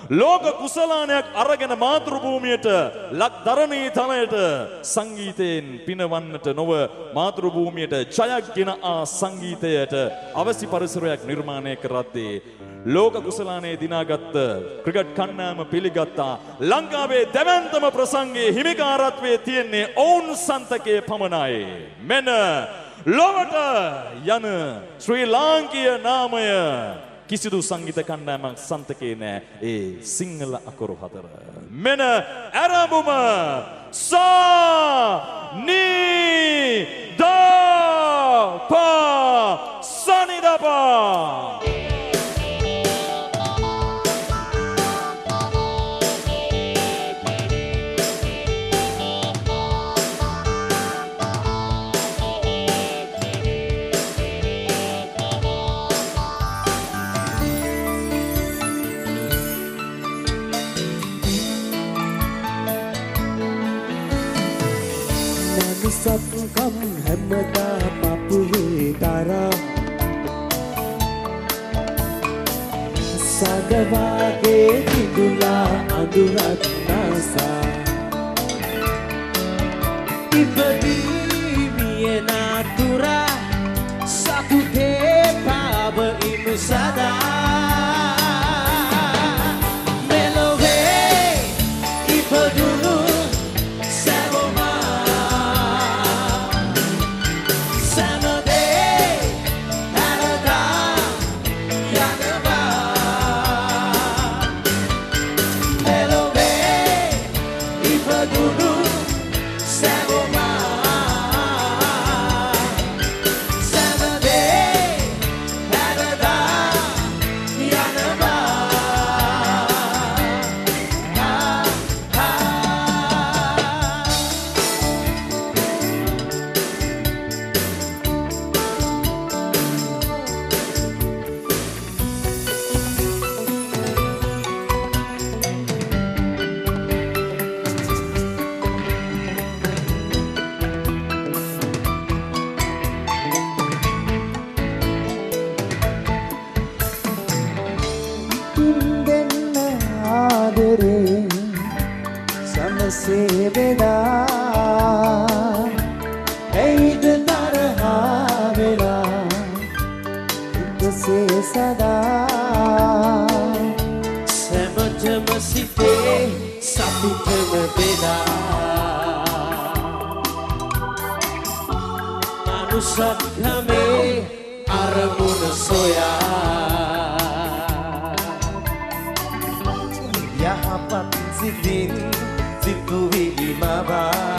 ලෝක කුසලානයක් අරගෙන මාතෘ භූමියට ලක් දරණී තලයට සංගීතයෙන් පිනවන්නට නොව මාතෘ භූමියට ජයගෙන සංගීතයට අවසි පරිසරයක් නිර්මාණය කරද්දී ලෝක කුසලානයේ දිනාගත් ක්‍රිකට් කණ්ඩායම පිළිගත්තා. ලංකාවේ දැවැන්තම ප්‍රසංගයේ හිමිකාරත්වයේ තියෙන්නේ ඔවුන් සන්තකයේ පමණයි. මෙන්න ලොවට යන ශ්‍රී ලාංකීය නාමය කිසිදු සංගීත කණ්ඩායමක් සන්තකේ නෑ. ඒ සිංහල අකුරු 4. මෙන්න ආරම්භම සනිදපා සත්කම් හැමදා පපුවේ තරම් සගවාගේ තිබුණා අඳුරක් නාසා ඉපදී මිය නාතුරා සතුටේ පාව ඉමු සදා මෙලොවේ ඉපදුණු යහපත් සිතින් සිතුවිලි මවා